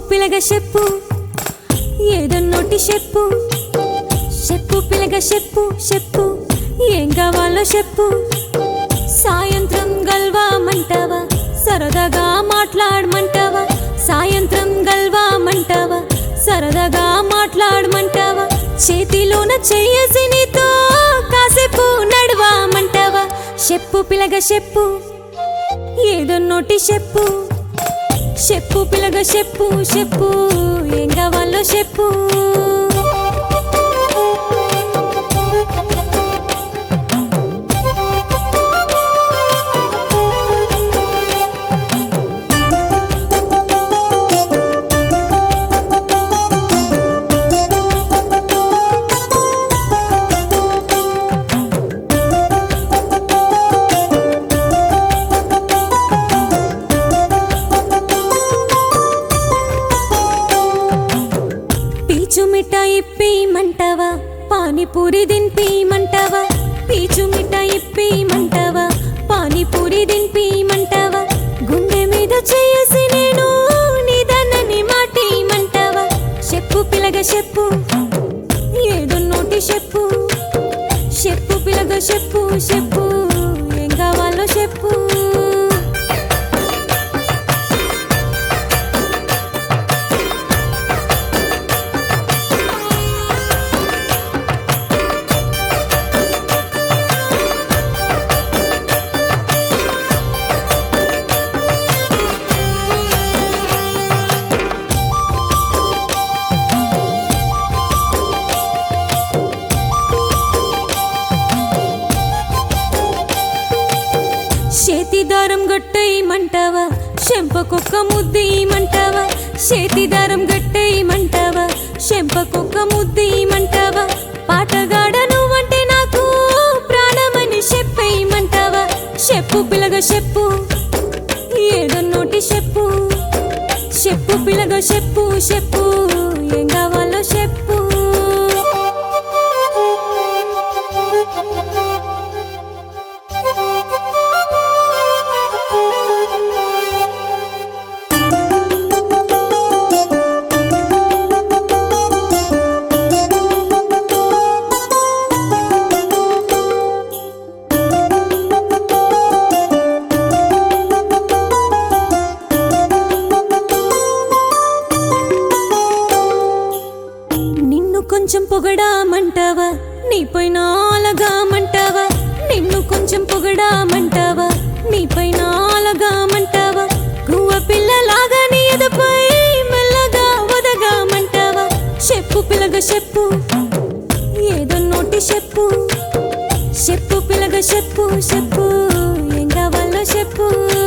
పిలగ చెప్పు ఏదో నోటి చెప్పు చెప్పు పిలగ చెప్పు చెప్పు ఏం కావాలో చెప్పు సాయంత్రం గల్వామంటావా సరదాగా మాట్లాడమంటావా సాయంత్రం గల్వామంటావా సరదాగా మాట్లాడమంటావా చేతిలోన చెయ్యేసి నీతో కాసేపు నడవామంటావా చెప్పు పిలగ చెప్పు ఏదో నోటి చెప్పు చెప్పు పిలగ చెప్పు చెప్పు ఏం కావాలో చెప్పు పీచు మిఠాయి ఇప్పిమంటావా పానీపూరి దింపిమంటావా పీచు మిఠాయి ఇప్పిమంటావా పానీపూరి దింపిమంటావా గుండె మీద చేసి నేను నీదన్నని మాటిమంటావా చెప్పు పిలగ చెప్పు ఏదో నోటి చెప్పు చెప్పు పిలగ చెప్పు చెప్పు ఏం కావాలో చెప్పు చేతిదారం గట్టేయమంటావా చెంపకొక్క ముద్దీయమంటావా చేతిదారం గట్టేయమంటావా చెంపకొక్క ముద్దీయమంటావా పాటగాడ నువ్వంటే నాకు ప్రాణమని చెప్పేయమంటావా చెప్పు పిలగ చెప్పు ఏదో నోటి చెప్పు చెప్పు పిలగ చెప్పు చెప్పు ఏం కావాలో చెప్పు కొంచెం పొగడామంటావా నీపైన అలగామంటావా నిన్ను కొంచెం పొగడామంటావా నీపైన అలగామంటావా గువ్వ పిల్లలాగా నీ ఎదపై మెల్లగా వదగామంటావా చెప్పు పిలగ చెప్పు ఏదో నోటి చెప్పు చెప్పు పిలగ చెప్పు చెప్పు ఏం కావాలో చెప్పు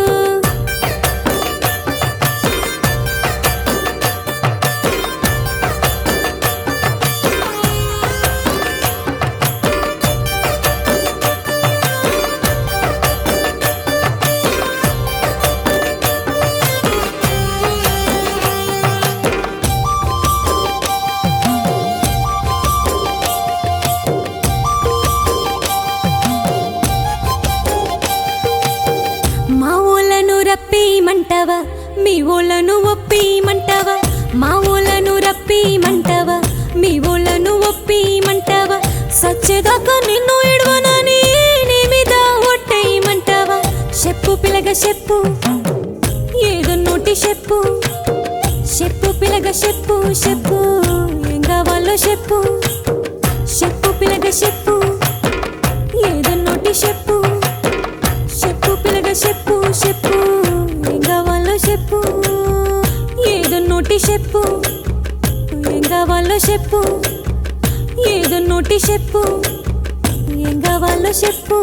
రప్పిమంటావా మీ ఊళ్ళను ఒప్పిమంటావా మా ఊళ్ళను రప్పిమంటావా మీ ఊళ్ళను ఒప్పిమంటావా సచ్చేదాకా నిన్ను ఎడవనని నీ మీద ఒట్టేయమంటావా చెప్పు పిలగ చెప్పు ఏదో నోటి చెప్పు చెప్పు పిలగ చెప్పు చెప్పు ఏం కావాలో చెప్పు చెప్పు పిలగ చెప్పు ఏదో నోటి చెప్పు చెప్పు పిలగ చెప్పు చెప్పు ఏం కావాలో చెప్పు ఏదో నోటి చెప్పు ఏం కావాలో చెప్పు ఏదో నోటి చెప్పు ఏం కావాలో చెప్పు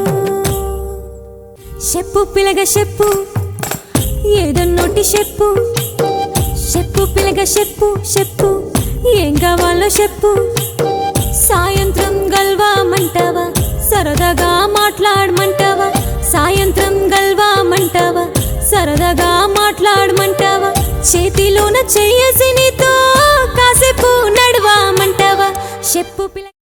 చెప్పు పిలగ చెప్పు ఏదో నోటి చెప్పు చెప్పు పిలగ చెప్పు చెప్పు ఏం కావాలో చెప్పు సాయంత్రం గల్వామంటావా సరదాగా మాట్లాడమంటావా సాయంత్రం గల్వామంటావా సరదాగా మాట్లాడమంటావా చేతిలోన చెయ్యేసి నీతో కాసేపు నడవామంటావా చెప్పు పిల్ల